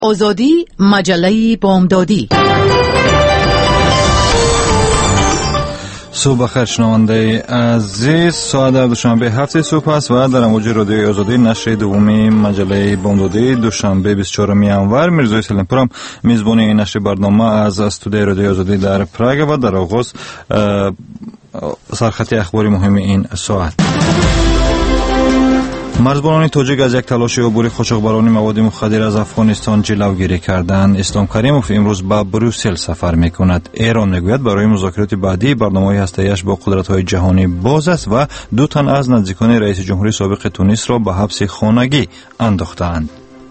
آزادی مجله بامدادی. صبح بخیر شنونده عزیز، ساعت در دوشنبه 7 صبح است و در امواج رادیوی آزادی نشر دومی مجله بامدادی دوشنبه 24 انور میرزای سلیمپورم میزبان این نشر برنامه از استودیوی رادیوی آزادی در پراگ و در آغاز سرخط اخباری مهم این ساعت. مرزبانان تاجیک از یک تلاش عبور قاچاقبران مواد مخدر از افغانستان جلوگیری کردند. اسلام کریموف امروز به بروسل سفر میکند. ایران میگوید برای مذاکرات بعدی برنامه هسته‌ایش با قدرت‌های جهانی باز است و دو تن از نزدیکان رئیس جمهوری سابق تونس را به حبس خانگی انداختند.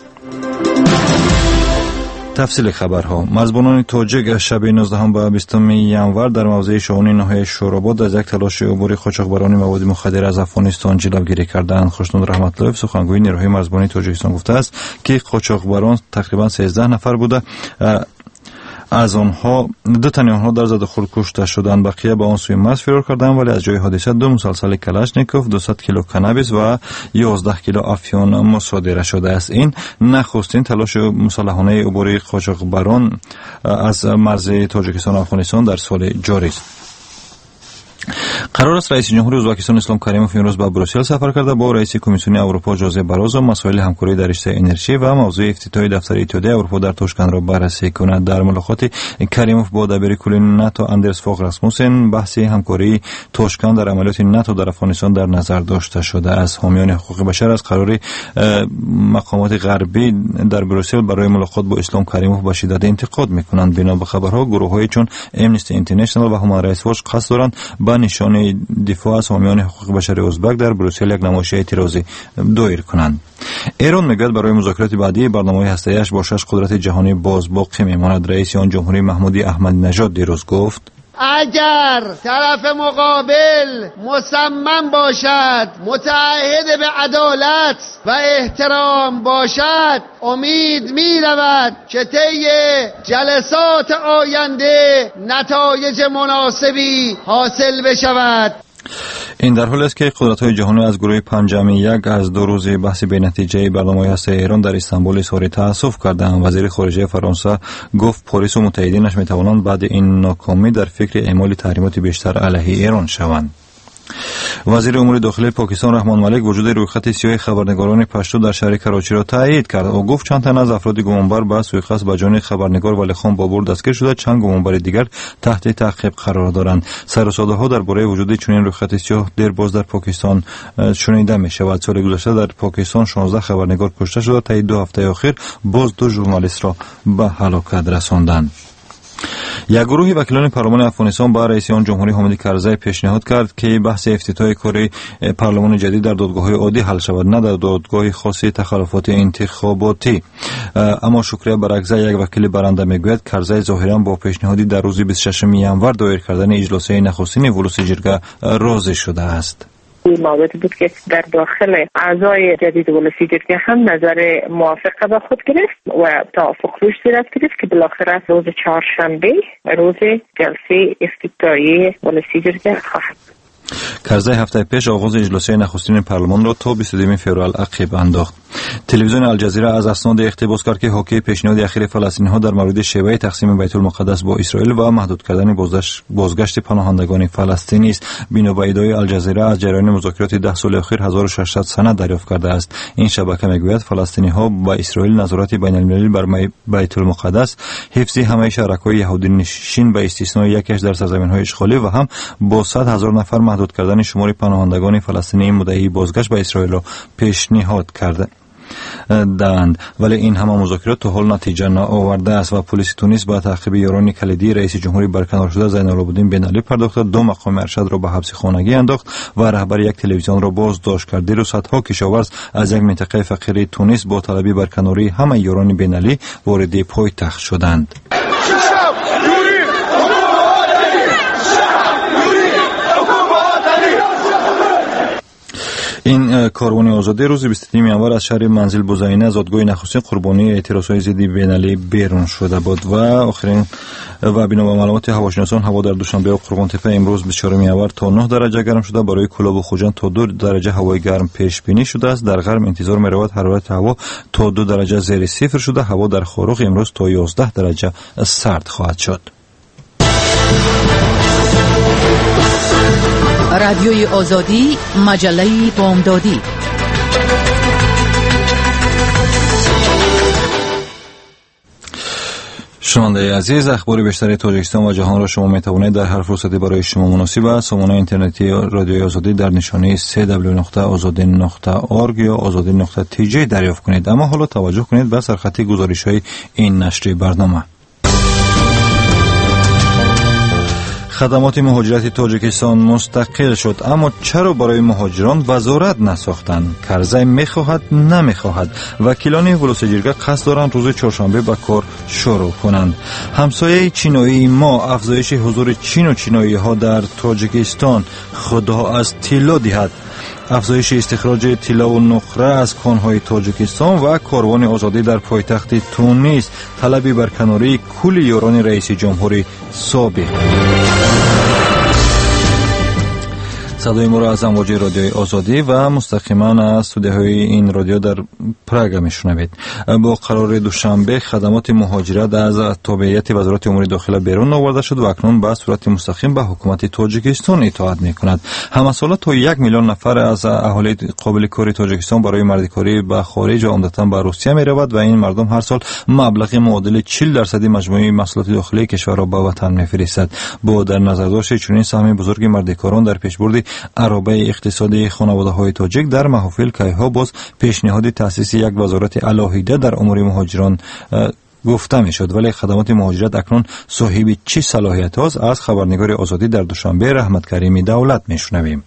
تفصیل خبرها. مرزبانان تاجیک شب 19 به 20 انور در موضع شاهانی ناحیه شوراباد از یک تلاش عبور قاچاقبران مواد مخدر از افغانستان جلوگیری کردند. خوشنود رحمت الله سخنگوی نیروهای مرزبانی تاجیکستان گفته است که قاچاقبران تقریبا 13 نفر بوده. از آنها دو تن آنها در زد خود کشته شدند، بقیه به آن سوی مرز فرار کردند، ولی از جای حادثه 2 مسلسل کلاشنیکوف، 200 کیلو کنابیس و 11 کیلو افیون مصادره شده است. این نخستین تلاش مسلحانه عبور قاچاقبران از مرز تاجیکستان و افغانستان در سال جاری است. قرار است رئیس جمهوری ازبکستان اسلام کریموف امروز به بروسل سفر کرده با رئیس کمیسیون اروپا ژوزه باروزو مسائل همکاری در رشته انرژی و موضوع افتتاح دفتر اتحادیه اروپا در توشکند را بررسی کند. در ملاقات کریموف با دبیر کل ناتو اندرس فوگ راسموسن بحث همکاری توشکند در عملیات ناتو در افغانستان در نظر داشته شده است. حامیان حقوق بشر از قرار مقامات غربی در بروسل برای ملاقات با اسلام کریموف به شدت انتقاد میکنند. بنا به خبرها گروه‌های چون امنستی اینترنشنال و هومن رایتس واچ قصد دارند با نشان دفاع از حامیان حقوق بشر ازبک در بروسل یک نمایش اعتراضی دایر کنند. ایران میگوید برای مذاکرات بعدی برنامه هسته‌ایش با 6 قدرت جهانی باز باقی میماند. رئیس آن جمهوری محمودی احمدی نژاد دیروز گفت اگر طرف مقابل مصمم باشد، متعهد به عدالت و احترام باشد، امید می رود که طی جلسات آینده نتایج مناسبی حاصل بشود. این در حالی است که قدرت‌های جهانی از گروه پنجم یک از 2 روزه بحث به نتیجه برنامه هسته ایران در استانبول اظهار تأسف کردند. وزیر خارجه فرانسه گفت پاریس و متحدینش می‌توانند بعد این ناکامی در فکر اعمال تحریمات بیشتر علیه ایران شوند. وزیر امور داخلی پاکستان رحمان ملک وجود رویخط سیاه خبرنگاران پشتو در شهر کراچی را تایید کرد. او گفت چند تن از افراد گمانبر به سوءقصد به جان خبرنگار ولی خان بابور دستگیر شده، چند گمانبر دیگر تحت تعقیب قرار دارند. سر و صداها درباره وجود چنین رویخط سیاه دیر باز در پاکستان شنیده می شود. سال گذشته در پاکستان 16 خبرنگار کشته شده، تا 2 هفته اخیر باز 2 ژورنالیست را به هلاکت رساندند. یک گروه وکیلان پارلمان افغانستان با رئیس آن جمهوری حامد کرزی پیشنهاد کرد که بحث افتتاح کار پارلمان جدید در دادگاه‌های عادی حل شود، نه در دادگاه خاص تخلفات انتخاباتی. اما شکریه برعکس یک وکیل برنده میگوید کرزی ظاهرا با پیشنهادی در روز 26 انور دایر کردن اجلاس نخستین ولوس جرگه راضی شده است. این موضوعی بود که در داخل اعضای جدید ولسی جرگه هم نظر موافقه به خود گرفت و توافق روش صورت گرفت که بالاخره روز چهارشنبه روز جلسه افتتاحیه ولسی جرگه خواهد. کرزی هفته پیش آغاز اجلاس نخستین پارلمان را تا 22 فوریه عقب انداخت. تلویزیون الجزیره از اسناد اقتباس کرد که حاکی پیشنهاد اخیر فلسطینی‌ها در مورد شیوه تقسیم بیت المقدس با اسرائیل و محدود کردن بازگشت پناهندگان فلسطینی است. بنا به ادعای الجزیره از جریان مذاکرات 10 سال اخیر 1600 سند دریافت کرده است. این شبکه میگوید فلسطینی‌ها با اسرائیل نظارت بین‌المللی بر بیت المقدس، حفظ همه شهرک‌های یهودی نشین به استثنای یکیش در سرزمین‌های اشغالی و هم با 100,000 نفر محدود کردن شمار پناهندگان فلسطینی مدعی بازگشت به اسرائیل را پیشنهاد کرده دند. ولی این همه مذاکرات تا حال نتیجه نآورده است و پلیس تونس با تعقیب یاران کلیدی رئیس جمهوری برکنار شده زینالعابدین بن علی پرداخت، 2 مقام ارشد را به حبس خانگی انداخت و رهبر یک تلویزیون را بازداشت کرد. و صدها کشاورز از یک منطقه فقیر تونس با طلب برکناری همه یاران بن علی وارد پایتخت شدند. این کاروان آزادی روز 23 январ از شهر منزل بوزاینه زادگاه نخستین قربانی اعتراضهای ضد بین‌المللی بیرون شده بود و آخرین و بنا به معلومات هواشناسان هوا در دوشنبه و قربان‌تپه امروز 24 январ تا 9 درجه گرم شده. برای کلاب و خوجند تا 2 درجه هوای گرم پیش بینی شده است. در غرب انتظار می‌رود حرارت هوا تا 2 درجه زیر صفر شده. هوا در خاروق امروز تا 11 درجه سرد خواهد شد. رادیوی آزادی، مجله بامدادی. شنونده عزیز، اخبار بیشتر تاجیکستان و جهان را شما میتوانید در هر فرصتی برای شما مناسب است سامانه اینترنتی رادیوی آزادی در نشانی www.azadi.org یا azadi.tj دریافت کنید. اما حالا توجه کنید به سرخط گزارش‌های این نشر برنامه. خدمات مهاجرت تاجیکستان مستقل شد، اما چرا برای مهاجران وزارت نساختند؟ کرزی میخواهد نمیخواهد. وکیلان ولوسجیرگا قصد دارند روز چهارشنبه به کار شروع کنند. همسایه چینایی ما افزایش حضور چین و چینایی ها در تاجیکستان خدا از طلا دهد. افزایش استخراج طلا و نقره از کانهای تاجیکستان و کاروان آزادی در پایتخت تونس. طلبی برکناری کل یاران رئیس جمهور سابق. صدای ما را از امواج رادیوی آزادی و مستقیما از استودیوهای این رادیو در پراگ میشنوید. با قرار دوشنبه خدمات مهاجرت از تابعیت وزارت امور داخله بیرون آورده شد و اکنون به صورت مستقیم به حکومت تاجیکستان اطاعت میکند. همساله تا 1 میلیون نفر از اهالی قابل کاری تاجیکستان برای مردکاری به خارج و عمدتاً به روسیه میرود و این مردم هر سال مبلغ معادل 40% مجموعه محصولات داخلی کشور را به وطن میفرستند. با در نظر داشت چنین سهم بزرگ مردکاران در پیشبرد عربه اقتصادی خانواده‌های تاجیک در محافل کیها باز پیشنهاد تأسیس یک وزارت علاهیده در امور مهاجران گفته میشد، ولی خدمات مهاجرت اکنون صاحب چه صلاحیت هاست؟ از خبرنگار آزادی در دوشنبه رحمت کریمی دولت میشنویم.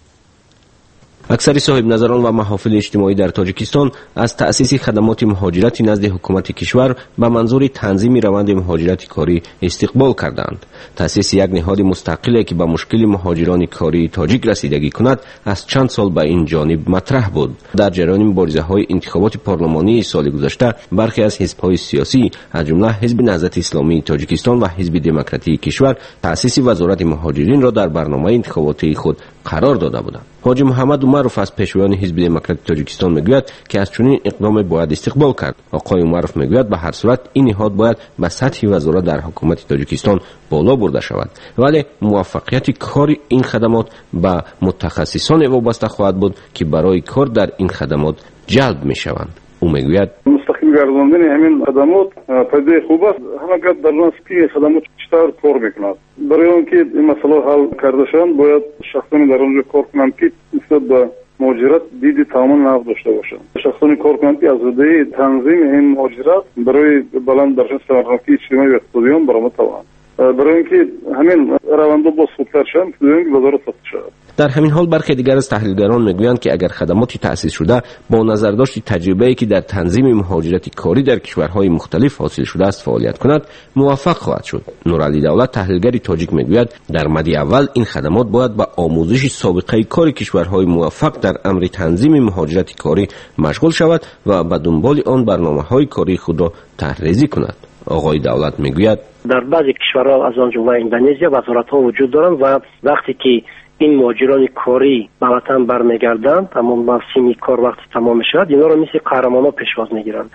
اکثر صاحب نظران و محافل اجتماعی در تاجیکستان از تأسیس خدمات مهاجرتی نزد حکومت کشور به منظور تنظیم روند مهاجرت کاری استقبال کردند. تأسیس یک نهاد مستقل که به مشکل مهاجران کاری تاجیک رسیدگی کند از چند سال به این جانب مطرح بود. در جریان مبارزه‌های انتخابات پارلمانی سال گذشته برخی از حزب‌های سیاسی از جمله حزب نهضت اسلامی تاجیکستان و حزب دموکراتی کشور تأسیس وزارت مهاجرین را در برنامه انتخاباتی خود قرار داده بودند. حاجی محمد عمرف از پیشوایان حزب دموکراتی تاجیکستان میگوید که از چنین اقدام باید استقبال کرد. آقای عمرف میگوید به هر صورت این نهاد باید به سطح وزارت در حکومت تاجیکستان بالا برده شود، ولی موفقیت کار این خدمات به متخصصان وابسته خواهد بود که برای کار در این خدمات جلب میشوند. او میگوید مستقیم گرداندن همین خدمات پدیده خوب است. همه در نسبی خدمات چطور کار میکنند. برای آنکه این مسئله حل کرده شوند باید شخصانی در آنجا کار کنند که نسبت به مهاجرت دید تماما نو داشته باشند. شخصانی کار کنند که از عهده تنظیم این مهاجرت برای بلند در سلامتی اجتماعی و اقتصادی برآمد توانند. برای اینکه همین روند با سودتر شوند که وزارت ثبت شود. در همین حال برخی دیگر از تحلیلگران میگویند که اگر خدماتی تأسیس شده با نظرداشت تجربه‌ای که در تنظیم مهاجرت کاری در کشورهای مختلف حاصل شده است فعالیت کند موفق خواهد شد. نورعلی دولت تحلیلگری تاجیک میگوید در مدی اول این خدمات باید به آموزش سابقه کار کشورهای موفق در امر تنظیم مهاجرت کاری مشغول شود و به دنبال آن برنامه‌های کاری خود را طرح‌ریزی کند. آقای دولت میگوید در بعضی کشورها از آن جمله اندونزیا وزارت‌ها وجود دارند و وقتی که این مهاجران کاری به وطن برمیگردند تمام موسم کار وقتی تمام شد اینا رو مثل قهرمانا پیشواز میگیرند.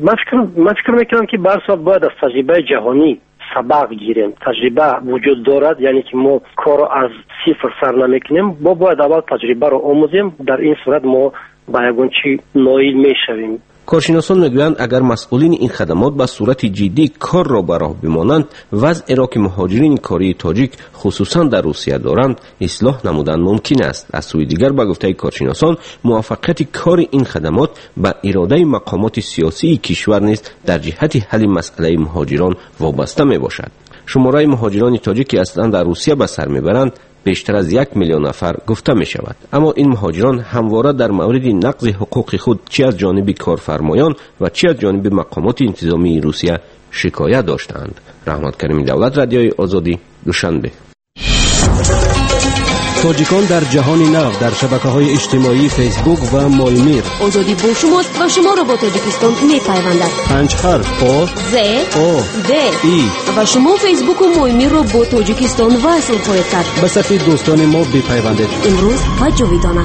من فکر میکنم که برسال باید از تجربه جهانی سبق گیریم. تجربه وجود دارد، یعنی که ما کار از صفر سر نمیکنیم. ما باید اول تجربه رو آموزیم، در این صورت ما به یگان چی نائل میشویم. کارشناسان میگویند اگر مسئولین این خدمات به صورت جدی کار را به راه بمانند وضع را که مهاجرین کاری تاجیک خصوصا در روسیه دارند اصلاح نمودن ممکن است. از سوی دیگر به گفته کارشناسان موفقیت کار این خدمات به اراده مقامات سیاسی کشور نیز در جهت حل مسئله مهاجران وابسته می باشد. شماره مهاجران تاجیک که اصلا در روسیه به سر میبرند بیشتر از 1 میلیون نفر گفته می شود. اما این مهاجران همواره در مورد نقض حقوق خود چه از جانب کارفرمایان و چه از جانب مقامات انتظامی روسیه شکایت داشتند. رحمت کریمی دولت، رادیوی آزادی، دوشنبه. تاجیکان در جهان نو در شبکه‌های اجتماعی فیسبوک و مولمیر. آزادی با شماست و شما را با تاجیکستان می‌پیوندد. 5 حرف آ ز او د ای و شما فیسبوک و مولمیر را با تاجیکستان وصل خواهید کرد. به صفحه دوستان ما بپیوندید. امروز و جاویدانه.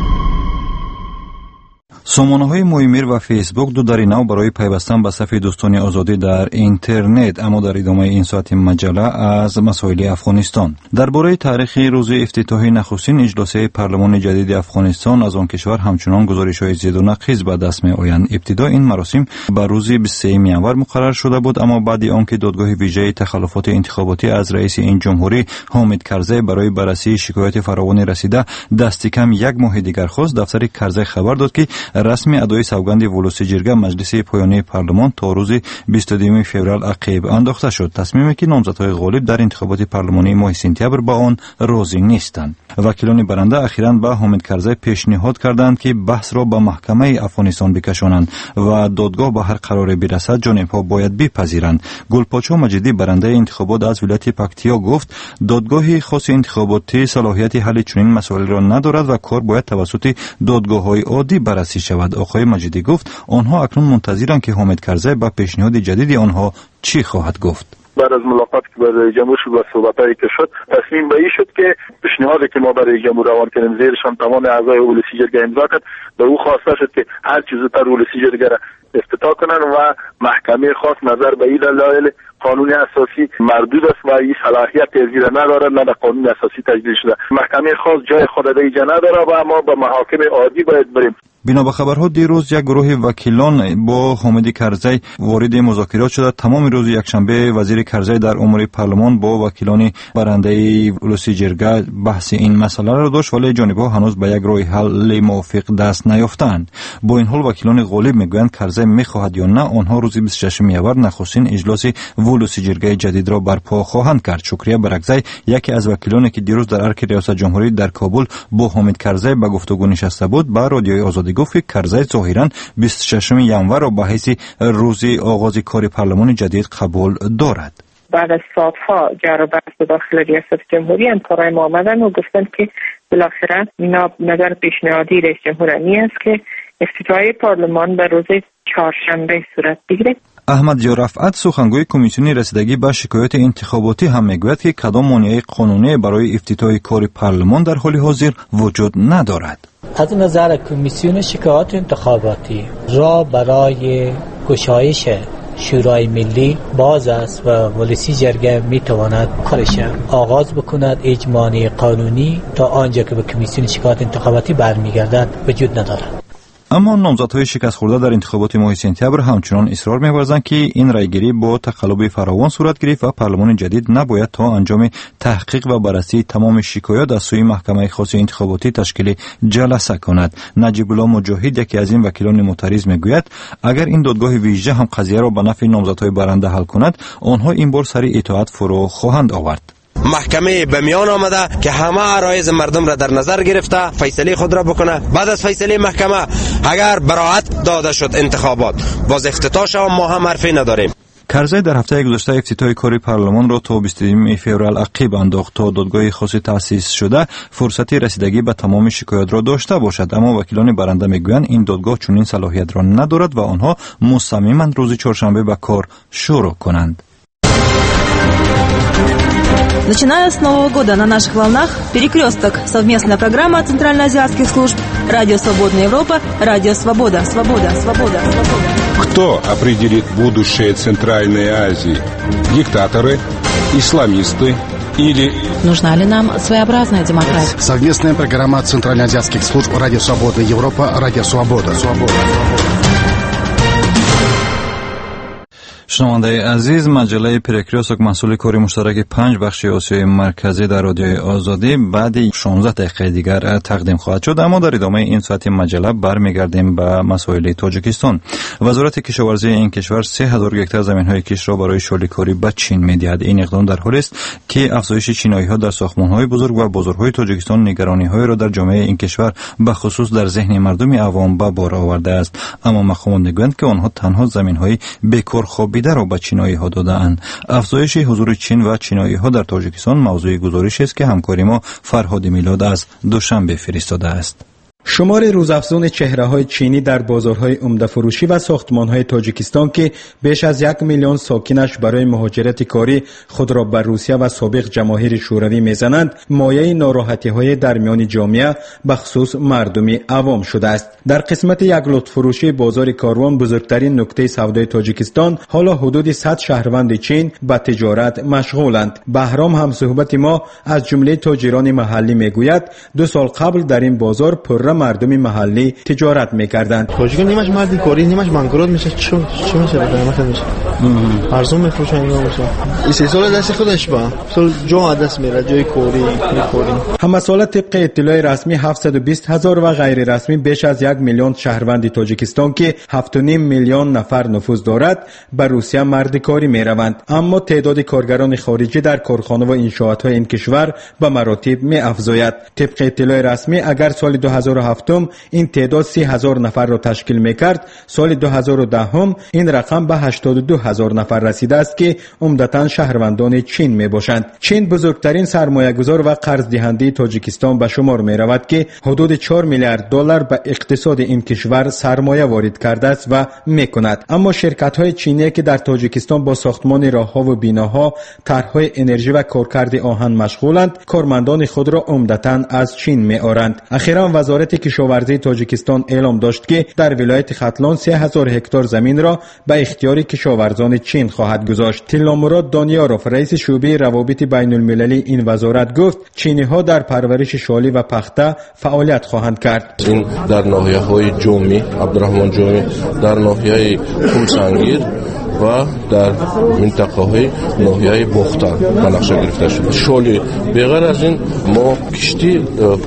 سامانه‌های مویمیر و فیسبوک دو دری نو برای پیوستن به صفحه دوستان آزادی در اینترنت. اما در ادامه این ساعت مجله از مسائل افغانستان درباره تاریخ روز افتتاحی نخستین اجلاس پارلمان جدید افغانستان از آن کشور همچنان گزارش‌های زیاد و نقیض به دست می‌آیند. ابتدا این مراسم به روز 23 ینور مقرر شده بود، اما بعد آنکه دادگاه ویژه تخلفات انتخاباتی از رئیس این جمهوری حامد کرزی برای بررسی شکایات فراوان رسیده دست کم یک ماه دیگر خواست، دفتر کرزی خبر داد که رسمی ادای سوگند ولوسی جرگه مجلس پایانی پارلمان تا روز 22 فوریه عقب انداخته شد. تصمیمی که نامزدهای غالب در انتخابات پارلمانی ماه سپتامبر با آن راضی نیستند. وکیلان برنده اخیراً به حامد کرزی پیشنهاد کردند که بحث را به محکمه افغانستان بکشانند و دادگاه به هر قرار برسد جانبها باید بپذیرند. گلپاچو مجیدی برنده انتخابات از ولایت پکتیا گفت دادگاه خاص انتخاباتی صلاحیت حل چنین مسائل را ندارد و کار باید توسط دادگاه‌های عادی بررسی شود. آقای مجیدی گفت آنها اکنون منتظرند که حامد کرزی با پیشنهاد جدید آنها چی خواهد گفت. بعد از ملاقات که برای جمهور شد و صحبتایی که شد تصمیم به این شد که پیشنهادی که ما برای جمهور روان کردیم زیرش هم تمام اعضای ولسی جرگه امضا کرد. به او خواسته شد که هر چیز زودتر ولسی جرگه را افتتاح کنند و محکمه خاص نظر به این دلایل قانون اساسی مردود است و این صلاحیت زیر ندارد، نه در قانون اساسی تجدید شده. محکمه خاص جای خود در اینجا نداره و ما به محاکم عادی باید بریم. بنا به خبرها دیروز یک گروه وکیلان با حامد کرزی وارد مذاکرات شده. تمام روز یکشنبه وزیر کرزی در امور پارلمان با وکیلان برنده ولسی جرگه بحث این مسئله را داشت، ولی جانبها هنوز به یک راه حل موافق دست نیافتند. با این حال وکیلان غالب میگویند کرزی میخواهد یا نه آنها روز 26 ینور نخستین اجلاس ولسی جرگه جدید را برپا خواهند کرد. شکریه برکزی یکی از وکیلانی که دیروز در ارک ریاست جمهوری در کابل با حامد کرزی به گفتگو نشسته بود با رادیوی آزادی گفت که کرزی ظاهراً 26 ینور را به حیث روز آغاز کار پارلمان جدید قبول دارد. بعد از ساعتها جر و بحث داخل ریاست جمهوری همکارای ما آمدن و گفتن که بالاخره اینا نظر پیشنهادی رئیس جمهور است که افتتاحیه پارلمان به روز چهارشنبه صورت بگیره. احمد یا رفعت سخنگوی کمیسیون رسیدگی به شکایات انتخاباتی هم میگوید که کدام مانع قانونی برای افتتاح کار پارلمان در حال حاضر وجود ندارد. از نظر کمیسیون شکایات انتخاباتی را برای گشایش شورای ملی باز است و ولسی جرگه میتواند کارش آغاز بکند. اجماع قانونی تا آنجا که به کمیسیون شکایات انتخاباتی برمیگردد وجود ندارد. اما نامزدهای شکست خورده در انتخابات ماه سپتامبر همچنان اصرار می‌ورزند که این رایگیری با تقلب فراوان صورت گرفت و پارلمان جدید نباید تا انجام تحقیق و بررسی تمام شکایات از سوی محکمه خاص انتخاباتی تشکیل جلسه کند. نجیب الله مجاهد یکی از این وکیلان معترض میگوید اگر این دادگاه ویژه هم قضیه را به نفع نامزدهای برنده حل کند آنها این بار سر اطاعت فرو خواهند آورد. محکمه به میان آمده که همه عرایض مردم را در نظر گرفته فیصله خود را بکنه. بعد از فیصله محکمه اگر براءت داده شد انتخابات باز افتتاح شود ما هم حرفی نداریم. کرزی در هفته گذشته افتتاح کار پارلمان را تا 22 فوریه عقب انداخت تا دادگاه خاص تأسیس شده فرصتی رسیدگی به تمام شکایات را داشته باشد، اما وکیلان برنده میگویند این دادگاه چنین صلاحیت را ندارد و آنها مصممند روز чоршанбе به کار شروع کنند. Начиная с Нового года на наших волнах «Перекресток» — совместная программа центральноазиатских служб «Радио Свободная Европа», «Радио Свобода», «Свобода», «Свобода», «Свобода». Кто определит будущее Центральной Азии? Диктаторы, исламисты или... Нужна ли нам своеобразная демократия? Совместная программа центральноазиатских служб «Радио Свободная Европа», «Радио Свобода». شنونده عزیز، مجله پرکریوسک مسئول کاری مشترک 5 بخش آسیای مرکزی در رادیوی آزادی بعد 16 دقیقه دیگر تقدیم خواهد شد. اما در ادامه این ساعت مجله برمیگردیم به مسائل تاجیکستان. وزارت کشاورزی این کشور 3000 هکتار زمین‌های کشت را برای شالیکاری به چین می‌دهد. این اقدام در حالی است که افزایش چینایی‌ها در ساختمان‌های بزرگ و بازارهای تاجیکستان نگرانی‌های را در جامعه این کشور به خصوص در ذهن مردم عوام به بار آورده است. اما مخامون می‌گویند که آنها تنها زمین‌های بیکار خوابی خوابیده را به چینایی‌ها داده‌اند. افزایش حضور چین و چینایی‌ها در تاجیکستان موضوع گزارشی است که همکار ما فرهاد میلاد از دوشنبه فرستاده است. شمار روزافزون چهره‌های چینی در بازارهای عمده فروشی و ساختمان‌های تاجیکستان که بیش از 1 میلیون ساکنش برای مهاجرت کاری خود را به روسیه و سابق جماهیر شوروی می‌زنند، مایه ناراحتی‌های در میان جامعه بخصوص مردم عوام شده است. در قسمت یک لطف فروشی بازار کاروان، بزرگترین نقطه سودای تاجیکستان، حالا حدود 100 شهروند چین به تجارت مشغولند. بهرام هم صحبت ما از جمله تاجران محلی میگوید 2 سال قبل در این بازار پر مردم محلی تجارت میکردند. تاجیکان نیمش مردی کاری، نیمش بانکرات میشه. چی میشه؟ قیمت میشه ارزون میفروشن اینا میشه. این 3 سال دست خودش با سال جا دست میره، جای کاری میخوریم. هم سال طبق اطلاع رسمی 720,000 و غیر رسمی بیش از 1 میلیون شهروند تاجیکستان که 7.5 میلیون نفر نفوذ دارد به روسیه مرد کاری میروند. اما تعداد کارگران خارجی در کارخانه و انشاءات این کشور به مراتب میافزاید. طبق اطلاع رسمی اگر سال 2007 این تعداد 30,000 نفر را تشکیل میکرد، سال 2010 این رقم به 82,000 نفر رسیده است که عمدتاً شهروندان چین میباشند. چین بزرگترین سرمایه‌گذار و قرض دهنده تاجیکستان به شمار میرود که حدود 4 میلیارد دلار به اقتصاد این کشور سرمایه وارد کرده است و میکند. اما شرکت‌های چینی که در تاجیکستان با ساختمان راه‌ها و بیناها، طرح‌های انرژی و کارکرد آهن مشغولند، کارمندان خود را عمدتاً از چین میآورند. اخیراً وزارت کشاورزی تاجیکستان اعلام داشت که در ولایت ختلان 3000 هکتار زمین را به اختیار کشاورزان چین خواهد گذاشت. تیلامراد دانیاروف، رئیس شعبه روابط بین المللی این وزارت گفت چینی‌ها در پرورش شالی و پخته فعالیت خواهند کرد. این در ناحیه‌های جومی، عبدالرحمن جومی، در ناحیه کومسنگیر و در منطقه های ناحیه بختان به نقشه گرفته شده. شالی بغیر از این ما کشتی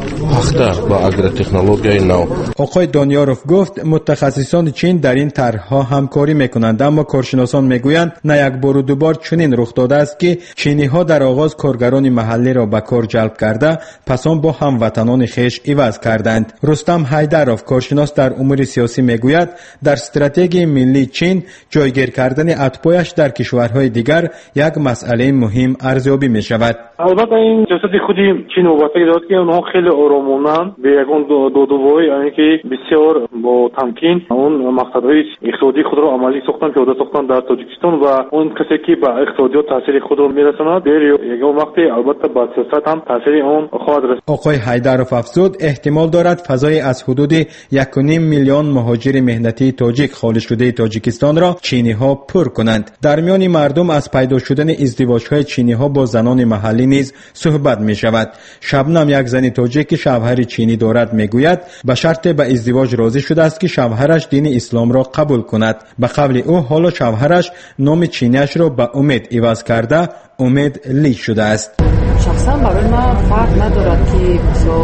پخته با اگروتکنولوژی نو. آقای دانیاروف گفت متخصصان چین در این طرح‌ها همکاری میکنند، اما کارشناسان میگویند نه یک بار و دو بار چنین رخ داده است که چینی‌ها در آغاز کارگران محلی را به کار جلب کرده پس آن با هموطنان خویش عوض کردند. رستم حیدروف، کارشناس در امور سیاسی میگوید در استراتژی ملی چین جایگیر کردن اتباعش در کشورهای دیگر یک مسئله مهم ارزیابی می شود. البته این سیاست خودی چین وابسته دارد که اونها خیلی آرامانه به یگان دو یعنی که بسیار با تمکین اون مقصدهای اقتصادی خود را عملی ساختن، پیاده ساختن در تاجیکستان و اون کسی که به اقتصادیات تاثیر خود را میرساند در یگان وقتی البته با سیاست هم تاثیر اون خواهد رسید. آقای حیدروف افزود احتمال دارد فضای از حدود 1.5 میلیون مهاجر مهنتی تاجیک خارج شده تاجیکستان را چینی ها پر کنند. در میان مردم از پیدا شدن ازدواج‌های چینی ها با زنان محلی نیز صحبت می شود. شبنم، یک زن تاجیک که شوهر چینی دارد، میگوید به شرط به ازدواج راضی شده است که شوهرش دین اسلام را قبول کند. به قول او حالا شوهرش نام چینیش را به امید عوض کرده امید لی شده است. شخصا برای من فرق ندارد که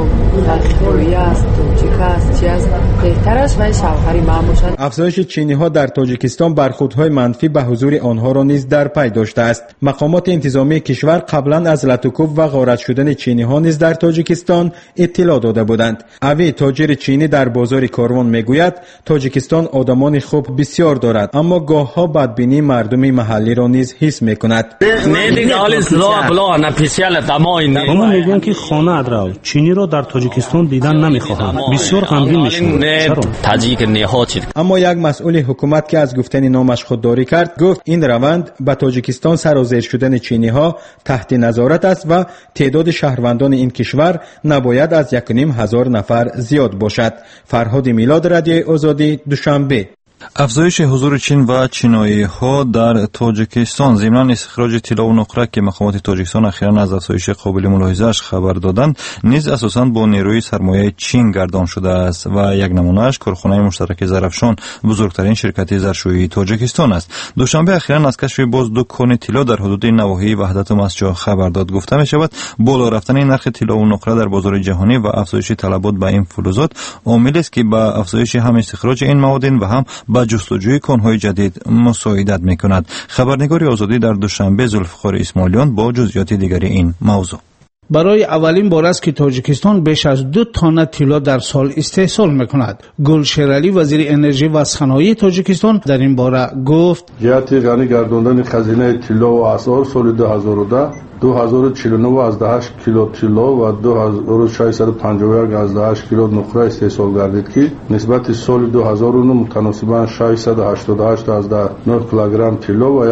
تاجیکی است، توجیک است، چی است، بهترش و شوهری من باشد. افزایش چینی ها در تاجیکستان برخوردهای منفی به حضور آنها را نیز در پی داشته است. مقامات انتظامی کشور قبلا از لطوکوب و غارت شدن چینی ها نیز در تاجیکستان اطلاع داده بودند. اوی، تاجر چینی در بازار کاروان میگوید تاجیکستان آدمان خوب بسیار دارد، اما گاه ها بدبینی مردم محلی را نیز حس میکند. ما میگوییم که خانه ادرو چینی را در تاجیکستان دیدن نمیخواهند. بسیار غمگین میشیم. چرا؟ اما یک مسئول حکومت که از گفتن نامش خودداری کرد گفت این روند به تاجیکستان سرازیر شدن چینی ها تحت نظارت است و تعداد شهروندان این کشور نباید از 1,500 نفر زیاد باشد. فرهاد میلاد، رادیو آزادی، دوشنبه. افزایش حضور چین و چینایی‌ها در تاجیکستان ضمن استخراج طلا و نقره که مقامات تاجیکستان اخیراً از افزایش قابل ملاحظه‌اش خبر دادند، نیز اساساً با نیروی سرمایه چین گردان شده است و یک نمونه‌اش کارخانه مشترک ظرفشان، بزرگترین شرکت ظرفشویی تاجیکستان است. دوشنبه اخیراً از کشف باز 2 کان طلا در حدود نواحی وحدت مسجد خبر داد. گفته می‌شود بالا رفتن نرخ طلا و نقره در بازار جهانی و افزایش طلبات به این فلزات عاملی است که به افزایش هم استخراج این معادن و هم با جستجوی کان‌های جدید مساعدت می‌کند. خبرنگار آزادی در دوشنبه ذوالفقار اسماعیلیان با جزئیات دیگری این موضوع. برای اولین بار است که تاجیکستان بیش از 2 تن طلا در سال استحصال میکند. گل شیرالی وزیر انرژی و صنایع تاجیکستان در این باره گفت: جهت یعنی گرداندن خزینه طلا و اسعار سال 2010 2049.8 کیلو طلا و 2651.8 کیلو نقره استحصال گردید که نسبت سال 2009 متناسباً 688.9 کیلوگرم طلا و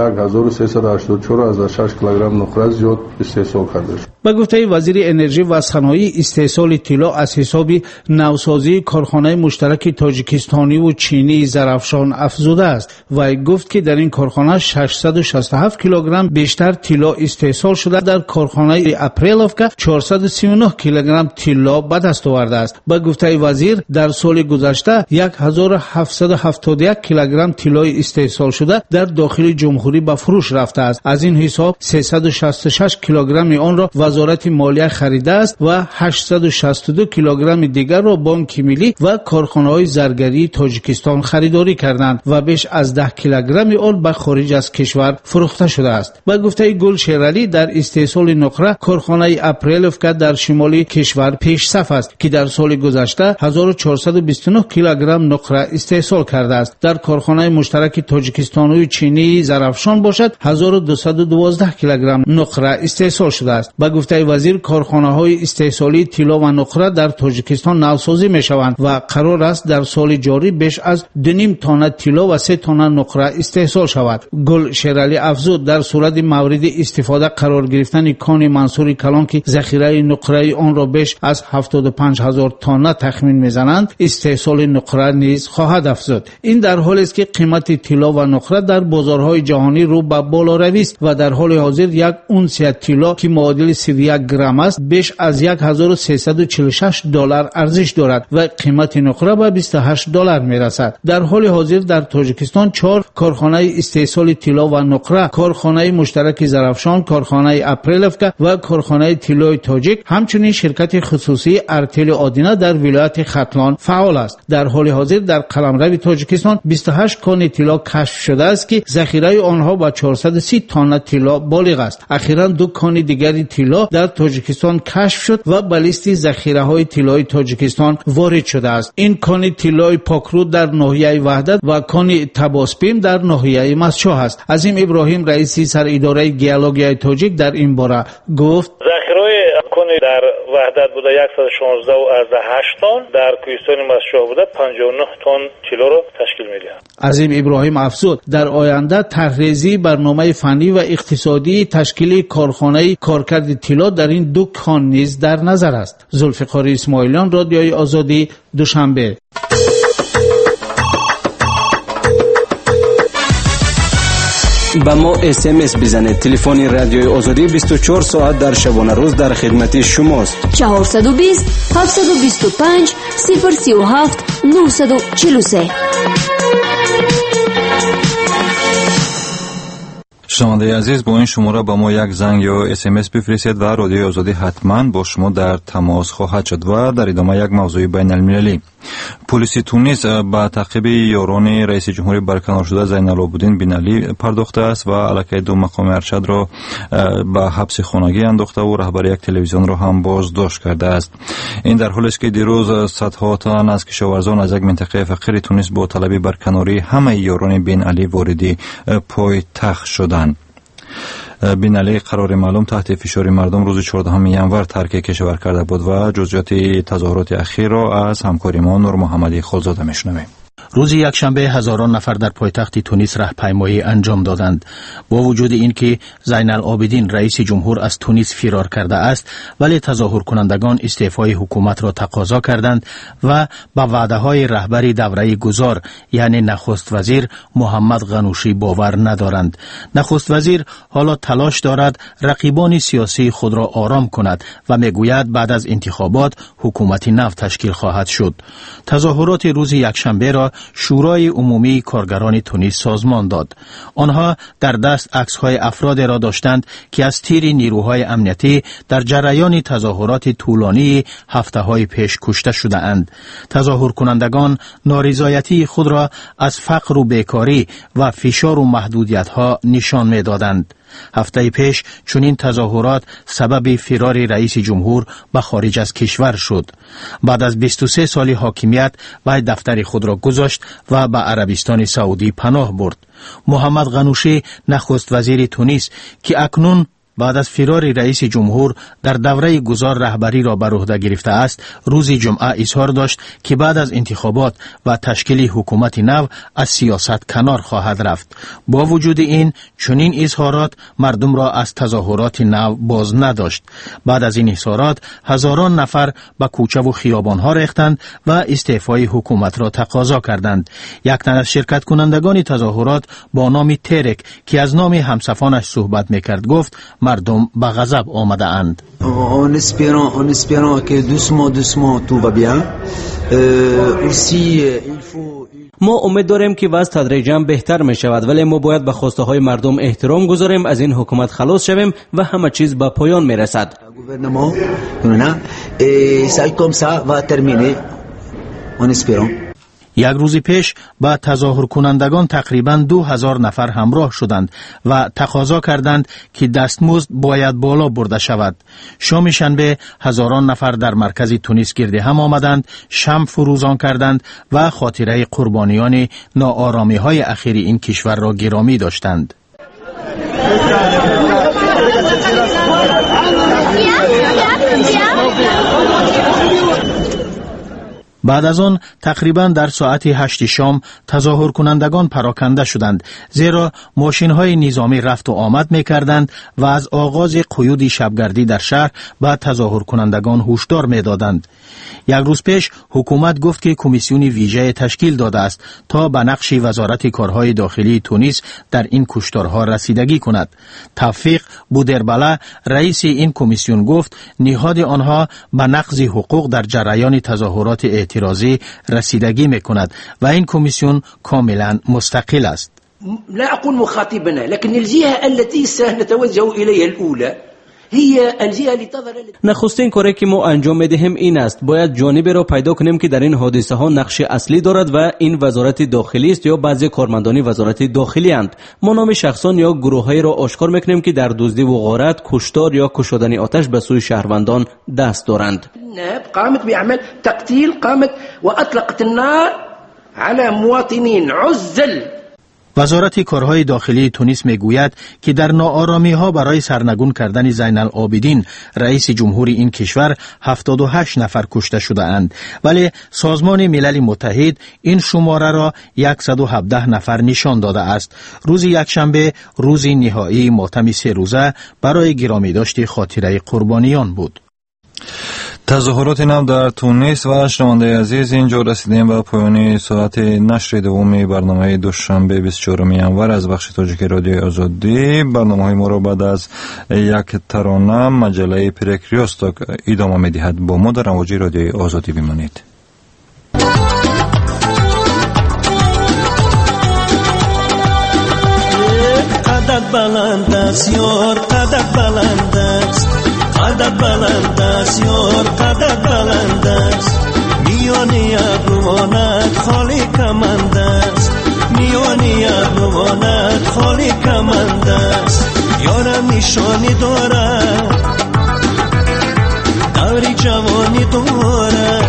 1384.6 کیلوگرم نقره زیاد استحصال کرده شد. به گفته وزیر انرژی و صنایع، استحصال طلا از حساب نوسازی کارخانه مشترک تاجیکستانی و چینی زرافشان افزوده است و گفت که در این کارخانه 667 کیلوگرم بیشتر طلا استحصال شده. در کارخانه اپریلوفکا 439 کیلوگرم طلا به دست آورده است. به گفته وزیر، در سال گذشته 1771 کیلوگرم طلا استحصال شده در داخل جمهوری به فروش رفته است. از این حساب 366 کیلوگرم آن را وزارت مالیه خریده است و 862 کیلوگرم دیگر را بانک ملی و کارخانه‌های زرگری تاجیکستان خریداری کردند و بیش از 10 کیلوگرم آن به خارج از کشور فروخته شده است. به گفته گل شیرالی، در استحصال نقره کارخانه اپریلوفکا در شمال کشور پیش صف است که در سال گذشته 1429 کیلوگرم نقره استحصال کرده است. در کارخانه مشترک تاجیکستانی و چینی زرافشان باشد 1212 کیلوگرم نقره استحصال شده است. به گفته وزیر، کارخانه‌های استحصالی طلا و نقره در تاجیکستان نوسازی می‌شوند و قرار است در سال جاری بیش از 2.5 تن طلا و 3 تن نقره استحصال شود. گل شیرالی افزود در صورت مورد استفاده قرار گرفتن کان منصور کلان که ذخیره نقره آن را بیش از 75,000 تن تخمین می‌زنند، استحصال نقره نیز خواهد افزود. این در حالی است که قیمت طلا و نقره در بازارهای جهانی رو به بالا روی است و در حال حاضر یک اونسیه طلا که معادل 31 گرم است بیش از 1346 دلار ارزش دارد و قیمت نقره به 28 دلار میرسد. در حال حاضر در تاجیکستان 4 کارخانه استحصال طلا و نقره، کارخانه مشترک زرافشان، کارخانه اپریلوفکا و کارخانه طلای تاجیک، همچنین شرکت خصوصی ارتل آدینه در ولایت ختلان فعال است. در حال حاضر در قلمرو تاجیکستان 28 کان طلا کشف شده است که ذخیره آنها با 430 تن طلا بالغ است. اخیراً 2 کان دیگری طلا در تاجیکستان کشف شد و به لیست ذخیره‌های طلای تاجیکستان وارد شده است. این کان طلای پاکرود در ناحیه وحدت و کان تباسپیم در ناحیه مسچاه است. عظیم ابراهیم، رئیس سر اداره گیولوژی تاجیک، در این باره گفت: ذخیره کان در وحدت بوده 116.8 تن، در کوهستان مسچاه بوده 59 تن طلا را تشکیل می‌دهد. عظیم ابراهیم افزود در آینده طرح‌ریزی برنامه فنی و اقتصادی تشکیل کارخانه کارکرد طلا در این 2 کان نیز در نظر است. ذوالفقار اسماعیلیان، رادیوی آزادی، دوشنبه. با ما SMS بزنید. تلفن رادیوی آزادی 24 ساعت در شبانه روز در خدمت شماست. 420 725 037 943. شنونده عزیز، با این شماره با ما یک زنگ یا SMS بفرستید و رادیوی آزادی حتما با شما در تماس خواهد شد. و در ادامه یک موضوع بین المللی، پلیس تونس با تعقیب یاران رئیس جمهوری برکنار شده زین العابدین بن علی پرداخته است و علیه 2 مقام ارشد را به حبس خانگی انداخته و رهبر یک تلویزیون را هم بازداشت کرده است. این در حالی است که دیروز صدها تن از کشاورزان از یک منطقه فقیر تونس با طلب برکناری همه یاران بن علی واردی پایتخت شدند. بن علی قرار معلوم تحت فشار مردم روز 14 ینور ترک کشور کرده بود و جزئیات تظاهرات اخیر را از همکارمان نور محمدی خالزاده میشنویم. روز یکشنبه هزاران نفر در پایتخت تونس راهپیمایی انجام دادند. با وجود اینکه زین العابدین رئیس جمهور از تونس فرار کرده است، ولی تظاهر کنندگان استعفای حکومت را تقاضا کردند و به وعده‌های رهبر دوره گذار یعنی نخست وزیر محمد غنوشی باور ندارند. نخست وزیر حالا تلاش دارد رقیبان سیاسی خود را آرام کند و میگوید بعد از انتخابات حکومت نو تشکیل خواهد شد. تظاهرات روز یکشنبه را شورای عمومی کارگران تونس سازمان داد. آنها در دست عکس‌های افراد را داشتند که از تیر نیروهای امنیتی در جریان تظاهرات طولانی هفته‌های پیش کشته شده اند. تظاهر کنندگان نارضایتی خود را از فقر و بیکاری و فشار و محدودیت‌ها نشان می‌دادند. هفته پیش چنین تظاهرات سبب فرار رئیس جمهور به خارج از کشور شد. بعد از 23 سال حاکمیت وی دفتر خود را گذاشت و به عربستان سعودی پناه برد. محمد غنوشی نخست وزیر تونس که اکنون بعد از فرار رئیس جمهور در دوره گذار رهبری را بر عهده گرفته است، روز جمعه اظهار داشت که بعد از انتخابات و تشکیل حکومت نو از سیاست کنار خواهد رفت. با وجود این چنین اظهارات مردم را از تظاهرات نو باز نداشت. بعد از این اظهارات هزاران نفر به کوچه و خیابانها ریختند و استعفای حکومت را تقاضا کردند. یک تن از شرکت کنندگان تظاهرات با نام ترک که از نام همسفانش صحبت میکرد گفت مردم به غضب آمده اند. En espérant que doucement tout va bien. ما امید داریم که وضع تدریجاً بهتر می شود، ولی ما باید به خواسته های مردم احترام گذاریم، از این حکومت خلاص شویم و همه چیز به پایان می رسد. یک روز پیش با تظاهر کنندگان تقریباً 2000 نفر همراه شدند و تقاضا کردند که دستمزد باید بالا برده شود. شام شنبه هزاران نفر در مرکز تونس گرد هم آمدند، شمع فروزان کردند و خاطره قربانیان ناآرامی های اخیر این کشور را گرامی داشتند. بعد از آن تقریباً در ساعت 8 شام تظاهر کنندگان پراکنده شدند، زیرا ماشین‌های نظامی رفت و آمد می‌کردند و از آغاز قیود شبگردی در شهر به تظاهر کنندگان هشدار می‌دادند. یک روز پیش حکومت گفت که کمیسیون ویژه تشکیل داده است تا به نقش وزارت کارهای داخلی تونس در این کشتارها رسیدگی کند. توفیق بودرباله رئیس این کمیسیون گفت نهاد آنها به نقض حقوق در جریان تظاهرات اعتراضی رسیدگی میکند و این کمیسیون کاملا مستقل است. لا اقول مخاطبنا لكن الجهه التي سنتوجه اليها الاولى هي الجهه اللي تظهر. نخستین کاری که ما انجام میدهیم این است، باید جانبی را پیدا کنیم که در این حادثه ها نقش اصلی دارد و این وزارت داخلی است یا بعضی کارمندان وزارت داخلی اند. ما نام شخصان یا گروهایی را آشکار میکنیم که در دزدی و غارت، کشتار یا کشودن آتش به سوی شهروندان دست دارند. قامت بعمل تقتيل، قامت واطلقت النار على مواطنين عزل. وزارت کارهای داخلی تونس میگوید که در ناآرامی‌ها برای سرنگون کردن زین العابدین رئیس جمهور این کشور 78 نفر کشته شده اند، ولی سازمان ملل متحد این شماره را 117 نفر نشان داده است. روز یکشنبه روز نهایی ماتم 3 روزه برای گرامی داشت خاطره قربانیان بود. تظاهرات نو در تونس و شنونده عزیز اینجا رسیدیم به پایان ساعت نشر دوم برنامه دوشنبه 24 انور از بخش تاجیک رادیوی آزادی. برنامه‌های ما را بعد از یک ترانه مجله پرکریوستوک ادامه می‌دهد. با ما در امواج رادیوی آزادی بمانید. قدر بلند است یار، قدر بلند است، قدر بلند است یار، قدر بلند است، میانی ابروانت خالی کمند است، میانی ابروانت خالی کمند است، یارم نشانی دارد دوری جوانی دارد،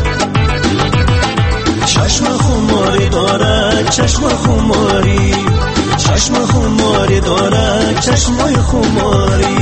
چشم خماری دارد، چشم خماری، چشم خماری دارد، چشمای خماری.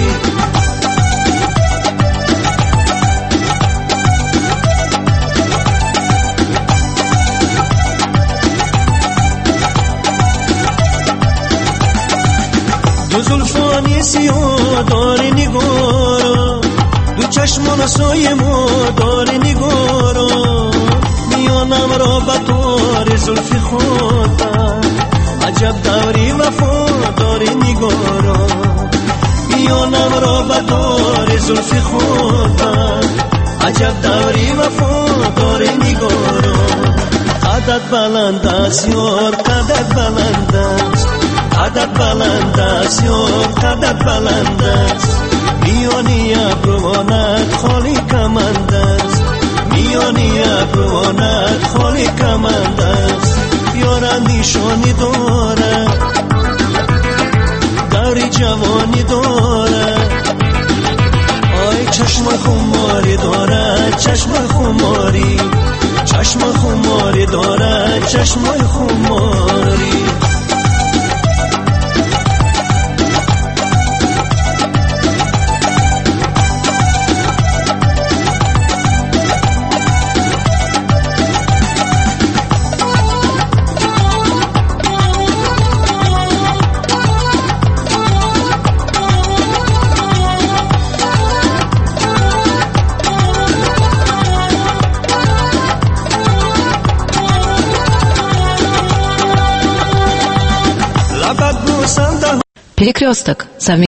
دو زلفانی سیاه داری نگارا، دو چشمان سوی ما داری نگارا، میانم را به طور زلفی خودم، عجب دوری وفا داری نگارا، میانم را به طور زلفی خودم، عجب دوری وفا داری نگارا. قدر بلند است یار، قدر بلند است، قدر بلند است یار، قدر بلند است، میانی ابروانت خالی کمند است، میانی ابروانت خالی کمند است، یارم نشانی دارد دوری خماری جوانی داره آی چشم خماری داره چشم خماری چشم خماری داره چشم خماری Перекресток.